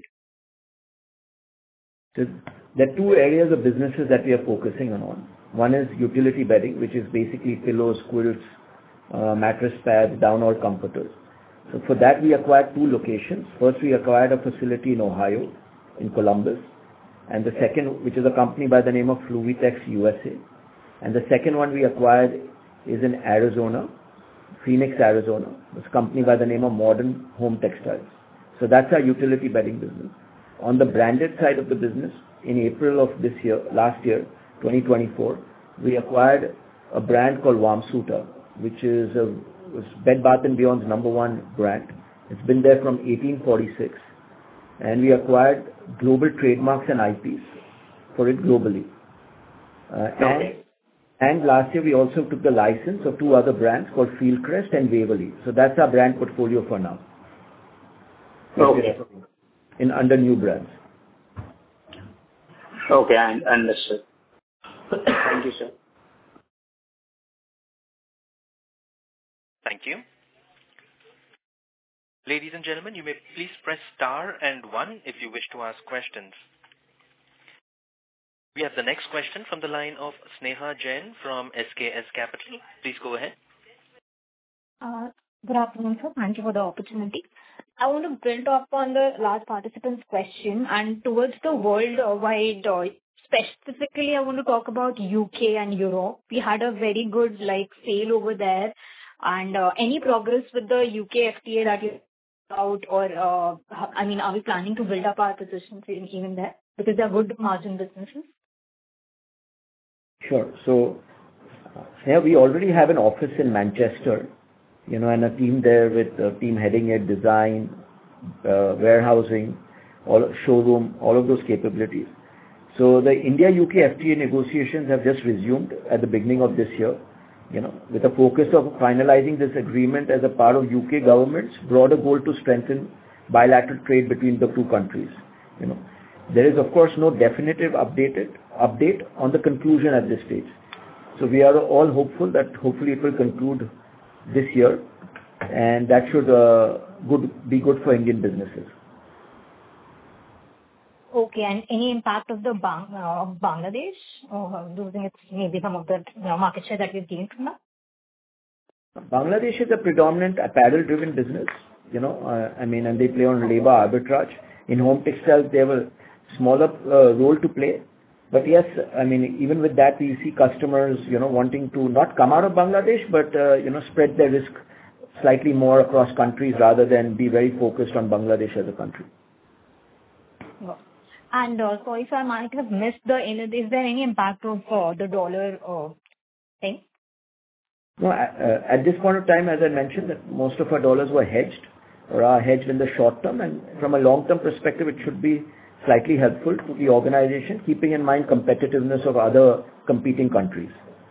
So there are two areas of businesses that we are focusing on. One is utility bedding, which is basically pillows, quilts, uh, mattress pads, downward comforters. So for that we acquired two locations. First we acquired a facility in Ohio, in Columbus. And the second, which is a company by the name of Fluitex U S A. And the second one we acquired is in Arizona, Phoenix, Arizona. It's a company by the name of Modern Home Textiles. So that's our utility bedding business. On the branded side of the business, in April of this year, last year, twenty twenty-four, we acquired a brand called Vamsuta, which is a was Bed Bath and Beyond's number one brand. It's been there from eighteen forty-six. And we acquired global trademarks and I Ps for it globally. Uh, Okay. and, and last year we also took the license of two other brands called Fieldcrest and Waverly. So that's our brand portfolio for now. Okay. In under new brands. Okay, I understood. Thank you, sir. Thank you. Ladies and gentlemen, you may please press star and one if you wish to ask questions. We have the next question from the line of Sneha Jain from S K S Capital. Please go ahead. Uh, Good afternoon, sir. Thank you for the opportunity. I want to build up on the last participant's question and towards the worldwide, uh, specifically, I want to talk about U K and Europe. We had a very good, like, sale over there. And uh, any progress with the U K F T A that you out or, uh, I mean, are we planning to build up our positions in, even there? Because they are good margin businesses. Sure. So, yeah, we already have an office in Manchester, you know, and a team there with a team heading it, design, uh, warehousing, all showroom, all of those capabilities. So the India-U K F T A negotiations have just resumed at the beginning of this year, you know, with a focus of finalizing this agreement as a part of U K government's broader goal to strengthen bilateral trade between the two countries. You know, there is of course no definitive updated update on the conclusion at this stage. So we are all hopeful that hopefully it will conclude this year, and that should uh, good be good for Indian businesses. Okay, and any impact of the Bang, uh, Bangladesh, or do you think it's maybe some of the you know, market share that we've gained from that? Bangladesh is a predominant apparel-driven business, you know, uh, I mean, and they play on labor arbitrage. In home textiles, they have a smaller uh, role to play. But yes, I mean, even with that, we see customers, you know, wanting to not come out of Bangladesh, but, uh, you know, spread their risk slightly more across countries rather than be very focused on Bangladesh as a country. Oh. And uh, sorry, sir, I might have missed the, is there any impact of uh, the dollar uh, thing? No, uh, at this point of time, as I mentioned, that most of our dollars were hedged or are hedged in the short term, and from a long-term perspective, it should be slightly helpful to the organization, keeping in mind competitiveness of other competing countries.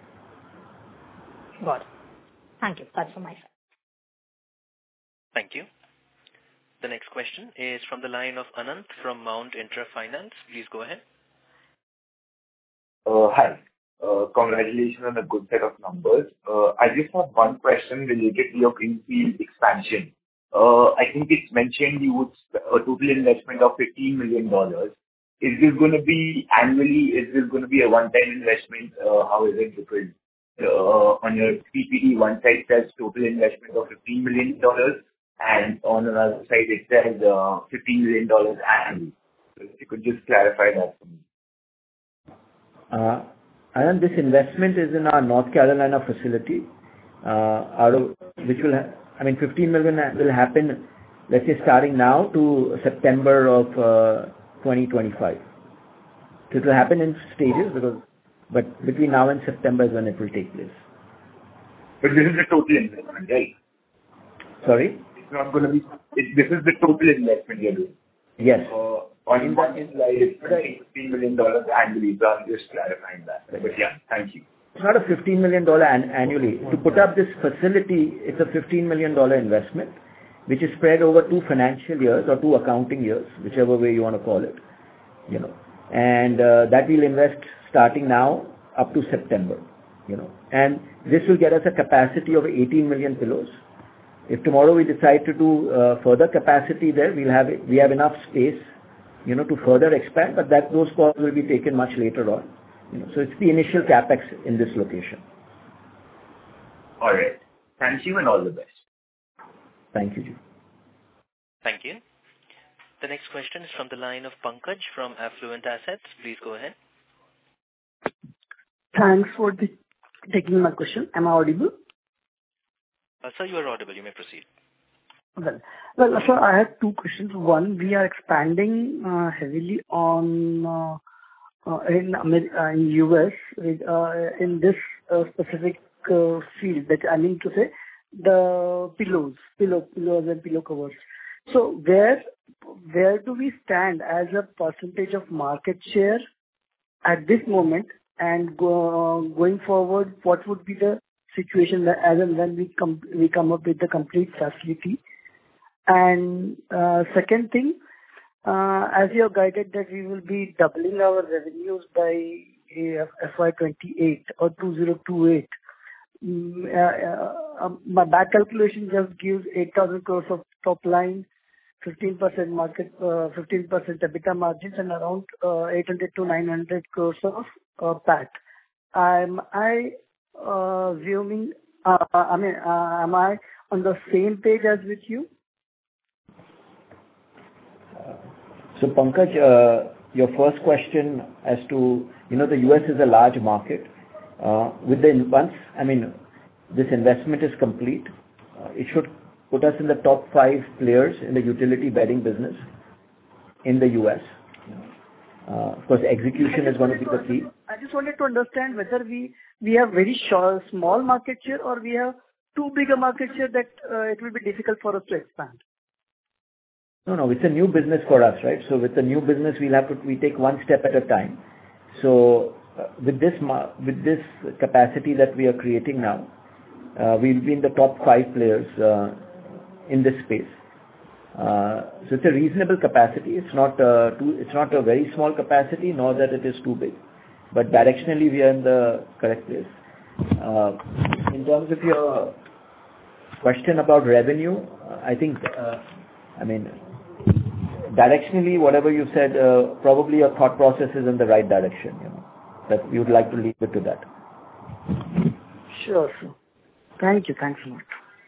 Got it. Thank you. That's from my side. Thank you. The next question is from the line of Anant from Mount Intra Finance. Please go ahead. Uh, hi. Uh, congratulations on a good set of numbers. Uh, I just have one question related to your greenfield expansion. Uh, I think it's mentioned you would a total investment of fifteen million dollars. Is this going to be annually? Is this going to be a one-time investment? Uh, how is it? Because uh, on your P P T, one side says total investment of fifteen million dollars, and on another side it says uh, fifteen million dollars annually. So if you could just clarify that for me. Uh, and this investment is in our North Carolina facility, uh, out of which will, ha- I mean, fifteen million will happen, let's say, starting now to September of uh, twenty twenty-five. So it will happen in stages, because, but between now and September is when it will take place. But this is the total investment, right? Sorry? It's not going to be, it, this is the total investment you're doing. Yes. Uh, on one slide, it's fifteen million dollars annually, so I'm just clarifying that. But yeah, thank you. It's not a fifteen million dollars an- annually. To put up this facility, it's a fifteen million dollars investment, which is spread over two financial years or two accounting years, whichever way you want to call it, you know. And uh, that we'll invest starting now up to September, you know. And this will get us a capacity of eighteen million pillows. If tomorrow we decide to do uh, further capacity there, we'll have we have enough space, you know, to further expand, but that those calls will be taken much later on. You know, so it's the initial capex in this location. All right. Thank you and all the best. Thank you, Ji. Thank you. The next question is from the line of Pankaj from Affluent Assets. Please go ahead. Thanks for the, taking my question. Am I audible? Uh, sir, you are audible. You may proceed. Well, well, sir, I have two questions. One, we are expanding uh, heavily on uh, uh, in Amer- uh, in U S with, uh, in this uh, specific uh, field. That I mean to say, the pillows, pillow pillows and pillow covers. So where where do we stand as a percentage of market share at this moment, and go, going forward, what would be the situation that as and when we come we come up with the complete facility? And uh, second thing, uh, as you have guided that we will be doubling our revenues by uh, F Y twenty-eight or two thousand twenty-eight. Mm, uh, uh, my back calculation just gives eight thousand crores of top line, fifteen percent market, uh, fifteen percent EBITDA margins, and around uh, eight hundred to nine hundred crores of uh, P A T. Am I uh, assuming? Uh, I mean, uh, am I on the same page as with you? So Pankaj, uh, your first question as to, you know, the U S is a large market. Uh, with the once, I mean, this investment is complete, uh, it should put us in the top five players in the utility bedding business in the U S. Uh, of course, execution is going to be the key. I just wanted to understand whether we we have very short, small market share or we have too big a market share that uh, it will be difficult for us to expand. No, no, it's a new business for us, right? So with the new business, we'll have to we take one step at a time. So uh, with this with this capacity that we are creating now, uh, we'll be in the top five players uh, in this space. Uh, so it's a reasonable capacity. It's not uh, too, it's not a very small capacity, nor that it is too big. But directionally, we are in the correct place. Uh, in terms of your question about revenue, uh, I think, uh, I mean, directionally, whatever you said, uh, probably your thought process is in the right direction. You know, that we would like to leave it to that. Sure, sure. Thank you. Thanks a lot.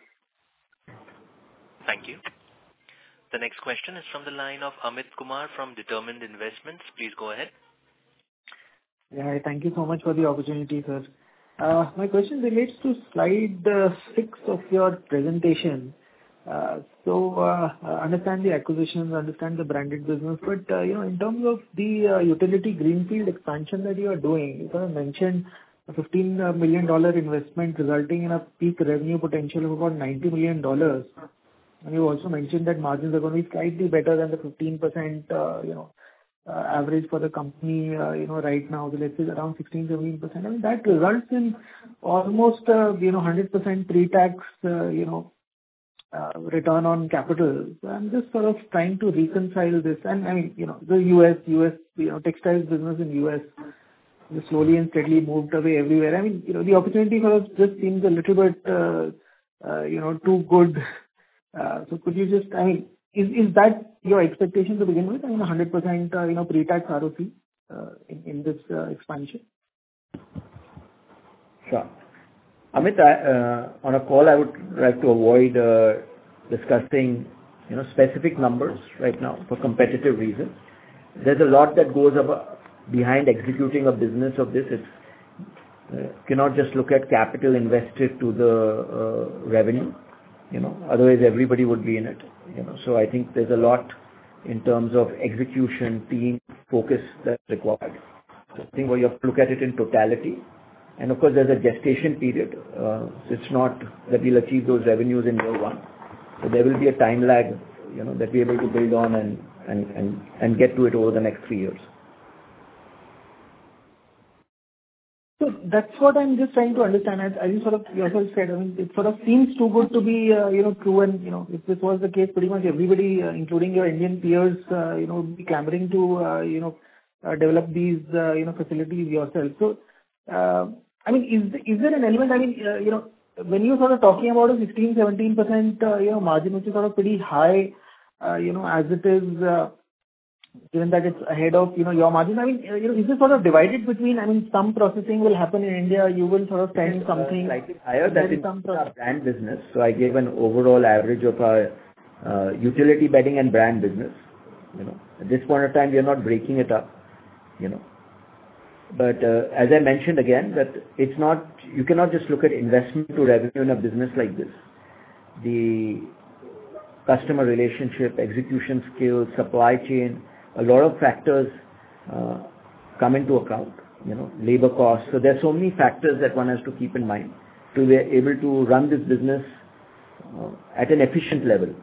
Thank you. The next question is from the line of Amit Kumar from Determined Investments. Please go ahead. Yeah, thank you so much for the opportunity, sir. Uh, my question relates to slide uh, six of your presentation. Uh, so, uh, understand the acquisitions, understand the branded business, but uh, you know, in terms of the uh, utility greenfield expansion that you are doing, you kind of mentioned a fifteen million dollars investment resulting in a peak revenue potential of about ninety million dollars. And you also mentioned that margins are going to be slightly better than the fifteen percent, uh, you know, uh, average for the company, uh, you know, right now. So let's say around sixteen, seventeen percent. I mean, that results in almost, uh, you know, one hundred percent pre-tax, uh, you know, uh, return on capital. So I'm just sort of trying to reconcile this. And I mean, you know, the U S, U S, you know, textiles business in U S slowly and steadily moved away everywhere. I mean, you know, the opportunity for us just seems a little bit, uh, uh, you know, too good. Uh, so could you just, I mean, is is that your expectation to begin with? I mean, one hundred percent, uh, you know, pre-tax R O C uh, in, in this uh, expansion? Sure. Amit, I, uh, on a call, I would like to avoid uh, discussing, you know, specific numbers right now for competitive reasons. There's a lot that goes about behind executing a business of this. It's uh, cannot just look at capital invested to the uh, revenue. You know, otherwise everybody would be in it. You know, so I think there's a lot in terms of execution, team focus that's required. So I think well, you have to look at it in totality, and of course there's a gestation period. Uh, so it's not that we'll achieve those revenues in year one. So there will be a time lag, you know, that we're able to build on and and and and get to it over the next three years. So that's what I'm just trying to understand. As, as you sort of yourself said, I mean, it sort of seems too good to be, uh, you know, true. And, you know, if this was the case, pretty much everybody, uh, including your Indian peers, uh, you know, would be clamoring to, uh, you know, uh, develop these, uh, you know, facilities yourself. So, uh, I mean, is is there an element, I mean, uh, you know, when you're sort of talking about a sixteen, seventeen percent, uh, you know, margin, which is sort of pretty high, uh, you know, as it is, uh, given that it's ahead of, you know, your margin, I mean, you know, is this sort of divided between, I mean, some processing will happen in India, you will sort of spend Yes, something. Uh, slightly higher than in our brand business. So I gave an overall average of our uh, utility bedding and brand business. You know, at this point of time, we are not breaking it up, you know. But uh, as I mentioned again, that it's not, you cannot just look at investment to revenue in a business like this. The customer relationship, execution skills, supply chain, a lot of factors uh, come into account, you know, labor costs. So there are so many factors that one has to keep in mind to be able to run this business uh, at an efficient level.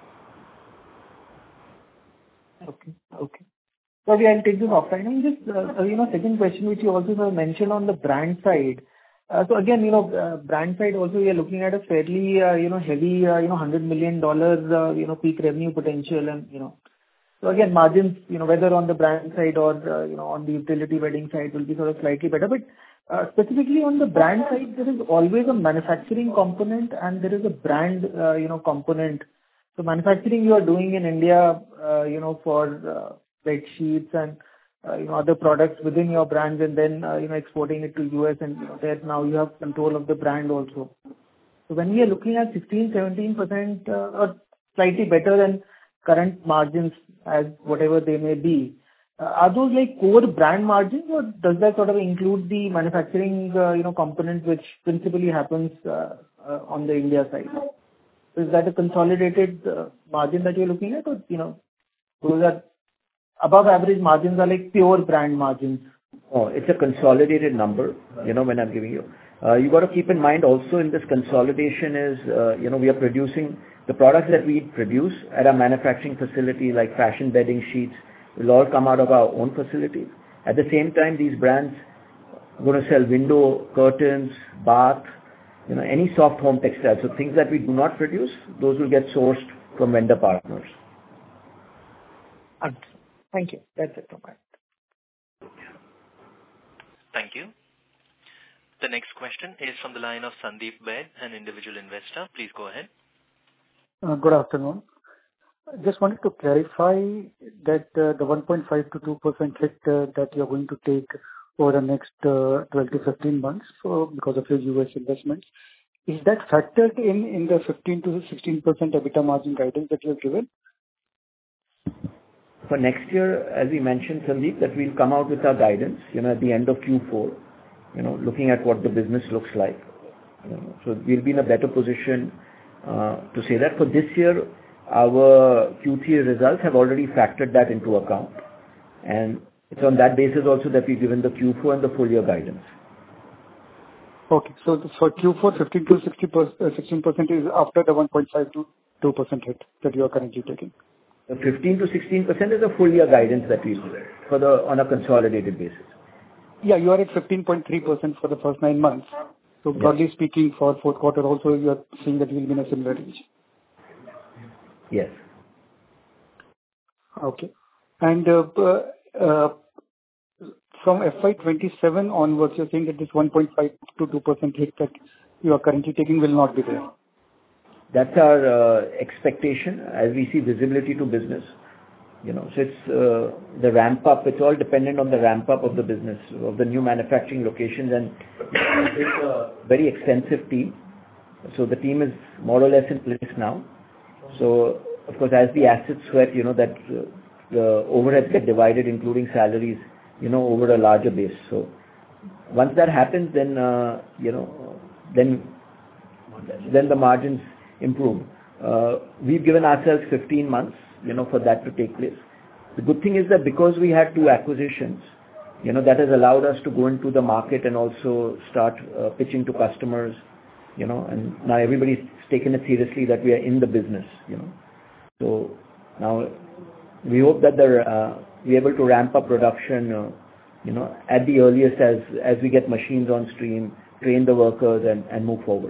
Okay, okay. So I'll take this offline. And just, uh, you know, second question, which you also sort of mentioned on the brand side. Uh, so again, you know, uh, brand side also, we are looking at a fairly, uh, you know, heavy, uh, you know, one hundred million dollars, uh, you know, peak revenue potential and, you know, so again, margins, you know, whether on the brand side or, uh, you know, on the utility bedding side will be sort of slightly better. But uh, specifically on the brand side, there is always a manufacturing component and there is a brand, uh, you know, component. So manufacturing you are doing in India, uh, you know, for uh, bed sheets and, uh, you know, other products within your brands and then, uh, you know, exporting it to U S and, you know, there now you have control of the brand also. So when we are looking at sixteen, seventeen percent uh, or slightly better than current margins as whatever they may be, uh, are those like core brand margins or does that sort of include the manufacturing, uh, you know, component which principally happens uh, uh, on the India side? is that a consolidated uh, margin that you're looking at, or you know, those are above average margins are like pure brand margins? Oh, it's a consolidated number, you know, when I'm giving you. Uh, you got to keep in mind also in this consolidation is, uh, you know, we are producing the products that we produce at our manufacturing facility, like fashion bedding sheets, will all come out of our own facilities. At the same time, these brands are going to sell window curtains, bath, you know, any soft home textiles. So things that we do not produce, those will get sourced from vendor partners. Understood. Thank you. That's it from my end. Thank you. The next question is from the line of Sandeep Baid, an individual investor. Please go ahead. Uh, good afternoon. I just wanted to clarify that uh, the one point five to two percent hit uh, that you're going to take over the next uh, twelve to fifteen months for, because of your U S investments. Is that factored in in the fifteen to sixteen percent EBITDA margin guidance that you have given? For next year, as we mentioned, Sandeep, that we'll come out with our guidance, you know, at the end of Q four, you know, looking at what the business looks like. You know, so we'll be in a better position uh, to say that. For this year, our Q three results have already factored that into account. And it's on that basis also that we've given the Q four and the full year guidance. Okay. So the- for Q four, fifteen to sixteen percent is after the one point five to two percent hit that you are currently taking. The fifteen to sixteen percent is a full year guidance that we do for the, on a consolidated basis. Yeah, you are at fifteen point three percent for the first nine months. So broadly speaking, for fourth quarter also, you are seeing that you will be in a similar range. Yes. Okay. And uh, uh, from F Y twenty-seven onwards, you're saying that this one point five to two percent hit that you are currently taking will not be there. That's our uh, expectation as we see visibility to business. You know, so it's uh, the ramp up. It's all dependent on the ramp up of the business, of the new manufacturing locations, and it's a very extensive team. So the team is more or less in place now. So of course, as the assets sweat, you know that uh, the overheads get divided, including salaries, you know, over a larger base. So once that happens, then uh, you know, then then the margins improve. Uh, we've given ourselves fifteen months, you know, for that to take place. The good thing is that because we had two acquisitions, you know, that has allowed us to go into the market and also start uh, pitching to customers, you know, and now everybody's taken it seriously that we are in the business, you know. So now we hope that they're uh, we're able to ramp up production, uh, you know, at the earliest as as we get machines on stream, train the workers, and, and move forward.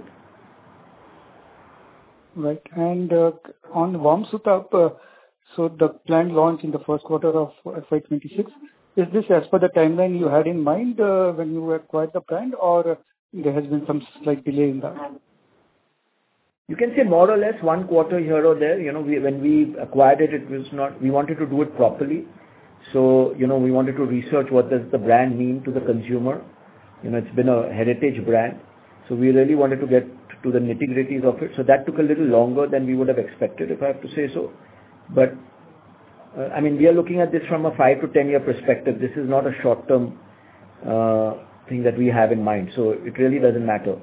Right. And uh, on Warm Suit-Up, uh, so the planned launch in the first quarter of F Y twenty-six, is this as per the timeline you had in mind uh, when you acquired the brand, or uh, there has been some slight delay in that? You can say more or less one quarter here or there. You know, we, when we acquired it, it was not, we wanted to do it properly. So, you know, we wanted to research what does the brand mean to the consumer. You know, it's been a heritage brand. So we really wanted to get to the nitty-gritties of it. So that took a little longer than we would have expected, if I have to say so. But, uh, I mean, we are looking at this from a five to ten year perspective. This is not a short-term uh, thing that we have in mind. So it really doesn't matter.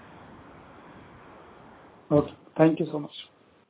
Okay. Thank you so much.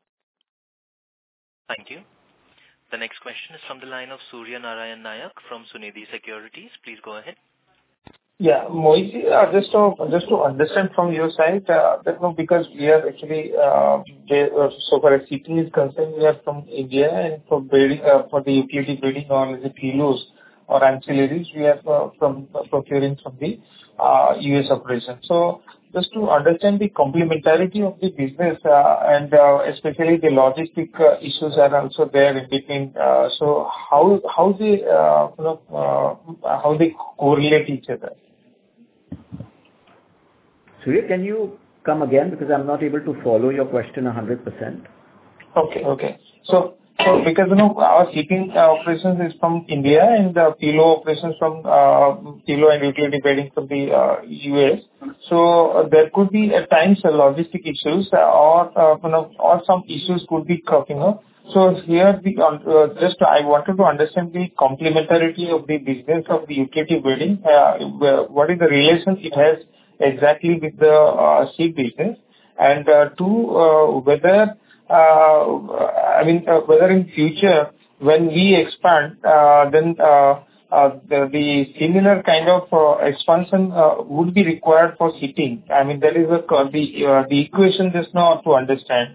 Thank you. The next question is from the line of Surya Narayan Nayak from Sunidhi Securities. Please go ahead. Yeah, Mohit, uh, just to just to understand from your side, uh, that no, because we are actually uh, they, uh, so far as seating is concerned, we are from India, and for building uh, for the utility building or the kilos or ancillaries, we are uh, from uh, procuring from the uh, U S operation. So just to understand the complementarity of the business uh, and uh, especially the logistic uh, issues are also there in between. Uh, so how how they uh, you know uh, how they correlate each other? Surya, can you come again, because I'm not able to follow your question one hundred percent. Okay, okay. So, so because, you know, our seating uh, operations is from India and the Pilo operations from uh, Pilo and utility bedding from the uh, U S. So uh, there could be at times uh, logistic issues uh, or, uh, you know, or some issues could be cropping up. So here, the, uh, just I wanted to understand the complementarity of the business of the utility bedding. Uh, what is the relation it has exactly with the uh, seat business, And uh, two, uh, whether uh, I mean uh, whether in future when we expand, uh, then uh, uh, the, the similar kind of uh, expansion uh, would be required for seating. I mean that is a, the uh, the equation just now to understand.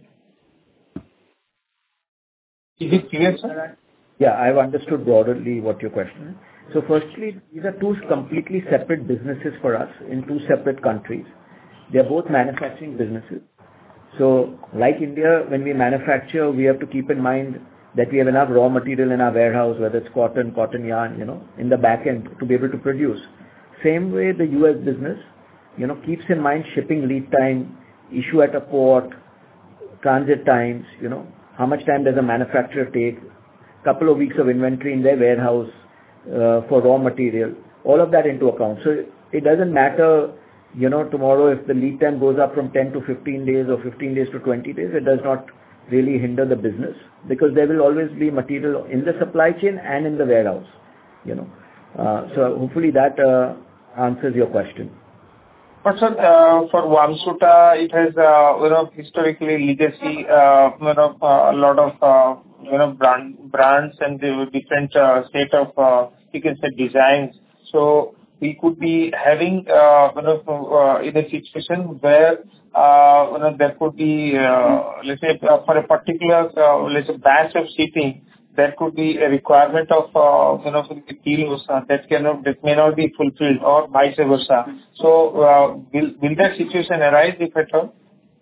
Is it clear, sir? Yeah, I've understood broadly what your question is. So firstly, these are two completely separate businesses for us in two separate countries. They are both manufacturing businesses. So like India, when we manufacture, we have to keep in mind that we have enough raw material in our warehouse, whether it's cotton, cotton yarn, you know, in the back end to be able to produce. Same way the U S business, you know, keeps in mind shipping lead time, issue at a port, transit times, you know, how much time does a manufacturer take, couple of weeks of inventory in their warehouse uh, for raw material, all of that into account. So it doesn't matter, you know, tomorrow if the lead time goes up from ten to fifteen days or fifteen days to twenty days, it does not really hinder the business because there will always be material in the supply chain and in the warehouse, you know. Uh, so hopefully that uh, answers your question. But sir, uh, for Vamsuta, it has uh, you know historically legacy, uh, you know uh, a lot of uh, you know brand brands and the different uh, state of uh, you can say designs. So we could be having uh, you know uh, in a situation where uh, you know there could be uh, let's say uh, for a particular uh, let's say batch of seating, there could be a requirement of uh, you know the kilos uh, that cannot that may not be fulfilled or vice versa. So uh, will will that situation arise if at all?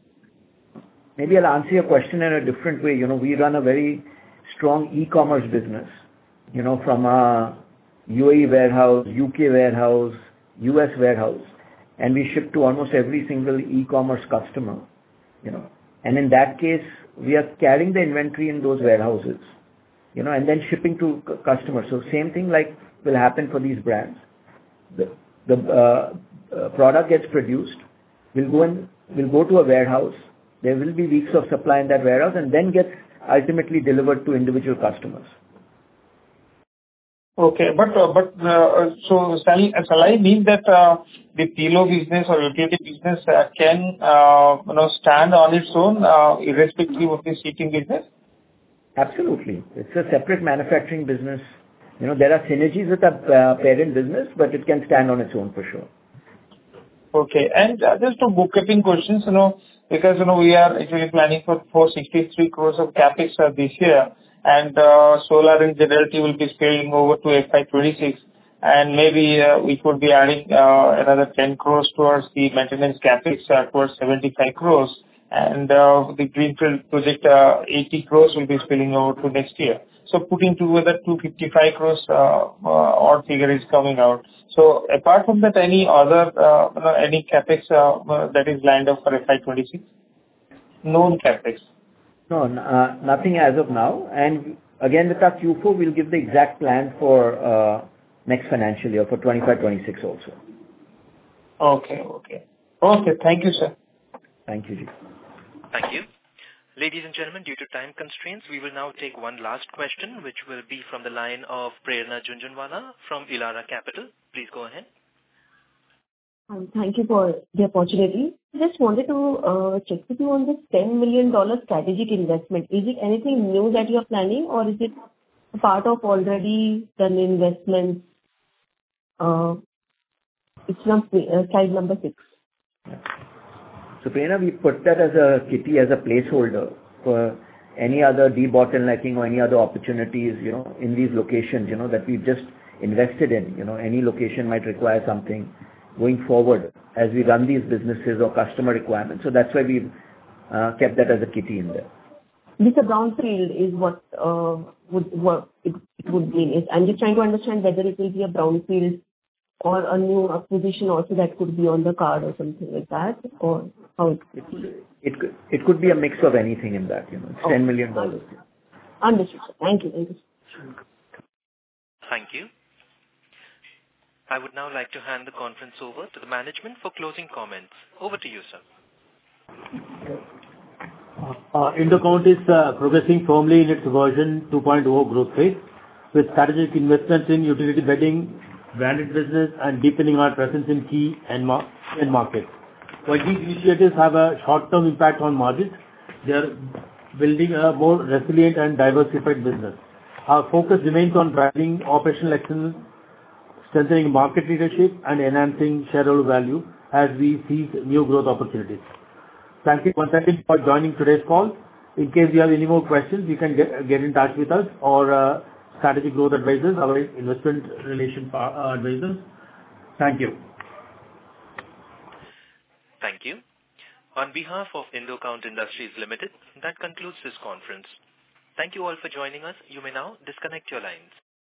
Maybe I'll answer your question in a different way. You know, we run a very strong e-commerce business. You know, from a U A E warehouse, U K warehouse, U S warehouse, and we ship to almost every single e-commerce customer. You know, and in that case, we are carrying the inventory in those warehouses. You know, and then shipping to c- customers. So same thing like will happen for these brands. The the uh, uh, product gets produced, will go and will go to a warehouse. There will be weeks of supply in that warehouse, and then gets ultimately delivered to individual customers. Okay, but uh, but uh, so shall, shall I mean that uh, the P L O business or utility business uh, can uh, you know stand on its own uh, irrespective of the seating business? Absolutely. It's a separate manufacturing business. You know, there are synergies with a uh, parent business, but it can stand on its own for sure. Okay. And uh, just two bookkeeping questions, you know, because, you know, we are actually planning for four hundred sixty-three crores of capex uh, this year, and uh, solar and generality will be spilling over to F Y twenty-six, and maybe uh, we could be adding uh, another ten crores towards the maintenance capex uh, towards seventy-five crores. And uh, the greenfield project, uh, eighty crores will be spilling over to next year. So putting together two hundred fifty-five crores uh, uh, odd figure is coming out. So apart from that, any other uh, you know, any capex uh, uh, that is lined up for F Y twenty-six? Known capex? No, n- uh, nothing as of now. And again, with our Q four, we'll give the exact plan for uh, next financial year for twenty-five twenty-six also. Okay, okay. Okay, thank you, sir. Thank you, Ji. Thank you. Ladies and gentlemen, due to time constraints, we will now take one last question, which will be from the line of Prerna Junjunwala from Elara Capital. Please go ahead. Um, Thank you for the opportunity. Just wanted to uh, check with you on this ten million dollars strategic investment. Is it anything new that you are planning, or is it a part of already done investments? Uh, It's from uh, slide number six. So Prerna, we put that as a kitty, as a placeholder for any other debottlenecking or any other opportunities, you know, in these locations, you know, that we've just invested in. You know, any location might require something going forward as we run these businesses or customer requirements. So that's why we've uh, kept that as a kitty in there. This a brownfield is what uh, would what it, it would mean. Is I'm just trying to understand whether it will be a brownfield or a new acquisition also that could be on the card or something like that, or how it It could, it could, it could be a mix of anything in that, you know. It's okay. ten million dollars. Understood, sir. Thank you. Thank you. Thank you. I would now like to hand the conference over to the management for closing comments. Over to you, sir. Uh, Indocount is uh, progressing firmly in its version two point oh growth phase with strategic investments in utility bedding, branded business, and deepening our presence in key end mar- end markets. while these initiatives have a short-term impact on margins, they are building a more resilient and diversified business. Our focus remains on driving operational excellence, strengthening market leadership, and enhancing shareholder value as we seize new growth opportunities. Thank you once again for joining today's call. In case you have any more questions, you can get, get in touch with us or uh, Strategic Growth Advisors, our investment relation uh, advisors. Thank you. Thank you. On behalf of Indocount Industries Limited, that concludes this conference. Thank you all for joining us. You may now disconnect your lines.